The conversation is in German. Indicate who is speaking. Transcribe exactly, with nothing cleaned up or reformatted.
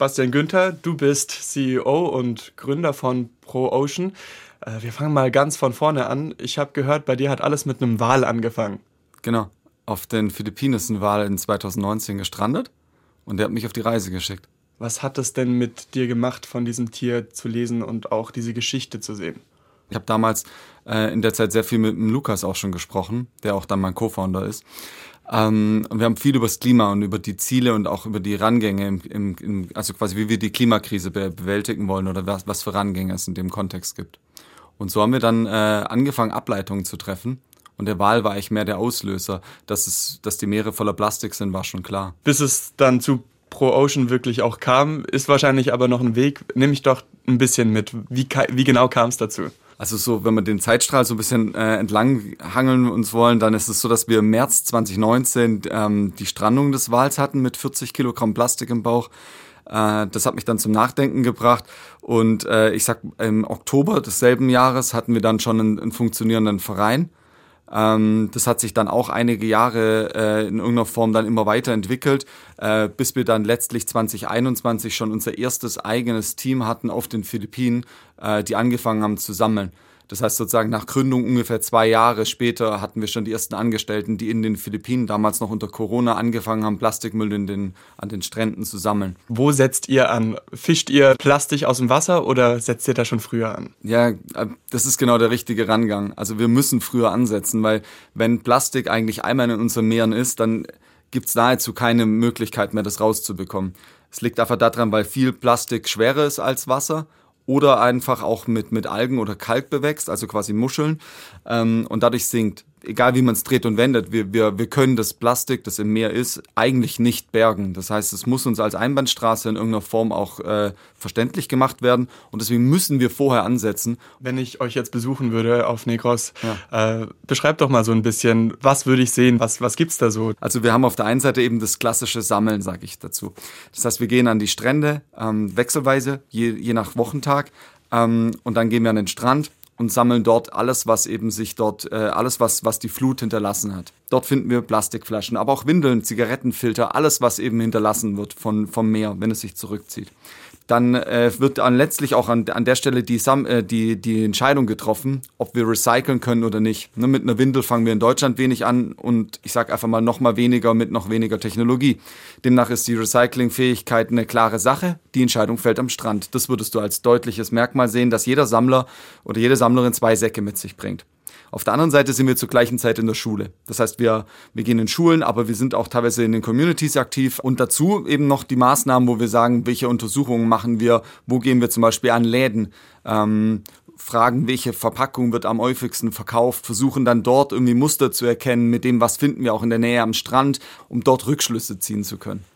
Speaker 1: Bastian Günther, du bist C E O und Gründer von ProOcean. Äh, wir fangen mal ganz von vorne an. Ich habe gehört, bei dir hat alles mit einem Wal angefangen.
Speaker 2: Genau, auf den Philippinen ist ein Wal in zwanzig neunzehn gestrandet und der hat mich auf die Reise geschickt.
Speaker 1: Was hat es denn mit dir gemacht, von diesem Tier zu lesen und auch diese Geschichte zu sehen?
Speaker 2: Ich habe damals äh, in der Zeit sehr viel mit dem Lukas auch schon gesprochen, der auch dann mein Co-Founder ist. Ähm, und wir haben viel über das Klima und über die Ziele und auch über die Rangänge, im, im, im, also quasi wie wir die Klimakrise be- bewältigen wollen oder was, was für Rangänge es in dem Kontext gibt. Und so haben wir dann äh, angefangen, Ableitungen zu treffen. Und der Wal war eigentlich mehr der Auslöser. Dass, es, dass die Meere voller Plastik sind, war schon klar.
Speaker 1: Bis es dann zu ProOcean wirklich auch kam, ist wahrscheinlich aber noch ein Weg. Nimm mich doch ein bisschen mit. Wie, wie genau kam es dazu?
Speaker 2: Also so, wenn wir den Zeitstrahl so ein bisschen äh, entlang hangeln uns wollen, dann ist es so, dass wir im März zwanzig neunzehn ähm, die Strandung des Wals hatten mit vierzig Kilogramm Plastik im Bauch. Äh, das hat mich dann zum Nachdenken gebracht. Und äh, ich sag, im Oktober desselben Jahres hatten wir dann schon einen, einen funktionierenden Verein. Ähm, das hat sich dann auch einige Jahre äh, in irgendeiner Form dann immer weiterentwickelt, äh, bis wir dann letztlich zwanzig einundzwanzig schon unser erstes eigenes Team hatten auf den Philippinen, äh, die angefangen haben zu sammeln. Das heißt sozusagen nach Gründung ungefähr zwei Jahre später hatten wir schon die ersten Angestellten, die in den Philippinen damals noch unter Corona angefangen haben, Plastikmüll in den, an den Stränden zu sammeln.
Speaker 1: Wo setzt ihr an? Fischt ihr Plastik aus dem Wasser oder setzt ihr da schon früher an?
Speaker 2: Ja, das ist genau der richtige Rangang. Also wir müssen früher ansetzen, weil wenn Plastik eigentlich einmal in unseren Meeren ist, dann gibt es nahezu keine Möglichkeit mehr, das rauszubekommen. Es liegt einfach daran, weil viel Plastik schwerer ist als Wasser. Oder einfach auch mit, mit Algen oder Kalk bewächst, also quasi Muscheln, ähm, und dadurch sinkt. Egal wie man es dreht und wendet, wir, wir, wir können das Plastik, das im Meer ist, eigentlich nicht bergen. Das heißt, es muss uns als Einbahnstraße in irgendeiner Form auch äh, verständlich gemacht werden und deswegen müssen wir vorher ansetzen.
Speaker 1: Wenn ich euch jetzt besuchen würde auf Negros, ja. äh, beschreibt doch mal so ein bisschen, was würde ich sehen, was, was gibt's da so?
Speaker 2: Also wir haben auf der einen Seite eben das klassische Sammeln, sage ich dazu. Das heißt, wir gehen an die Strände, ähm, wechselweise, je, je nach Wochentag, ähm, und dann gehen wir an den Strand und sammeln dort alles, was eben sich dort, äh, alles, was, was die Flut hinterlassen hat. Dort finden wir Plastikflaschen, aber auch Windeln, Zigarettenfilter, alles, was eben hinterlassen wird von, vom Meer, wenn es sich zurückzieht. Dann äh, wird dann letztlich auch an, an der Stelle die, Sam- äh, die, die Entscheidung getroffen, ob wir recyceln können oder nicht. Ne, mit einer Windel fangen wir in Deutschland wenig an und ich sage einfach mal noch mal weniger mit noch weniger Technologie. Demnach ist die Recyclingfähigkeit eine klare Sache. Die Entscheidung fällt am Strand. Das würdest du als deutliches Merkmal sehen, dass jeder Sammler oder jede Sammlerin zwei Säcke mit sich bringt. Auf der anderen Seite sind wir zur gleichen Zeit in der Schule. Das heißt, wir, wir gehen in Schulen, aber wir sind auch teilweise in den Communities aktiv. Und dazu eben noch die Maßnahmen, wo wir sagen, welche Untersuchungen machen wir, wo gehen wir zum Beispiel an Läden, ähm, fragen, welche Verpackung wird am häufigsten verkauft, versuchen dann dort irgendwie Muster zu erkennen mit dem, was finden wir auch in der Nähe am Strand, um dort Rückschlüsse ziehen zu können.